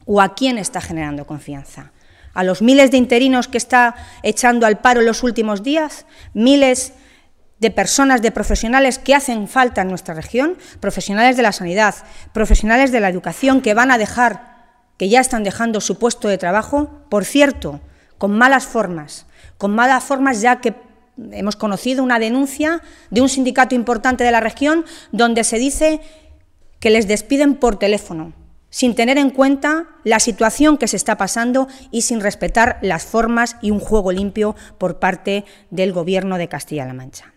¿O a quién está generando confianza? ¿A los miles de interinos que está echando al paro en los últimos días? ¿Miles de personas, de profesionales que hacen falta en nuestra región? Profesionales de la sanidad, profesionales de la educación que van a dejar, que ya están dejando su puesto de trabajo, por cierto, con malas formas ya que hemos conocido una denuncia de un sindicato importante de la región donde se dice que les despiden por teléfono, sin tener en cuenta la situación que se está pasando y sin respetar las formas y un juego limpio por parte del Gobierno de Castilla-La Mancha.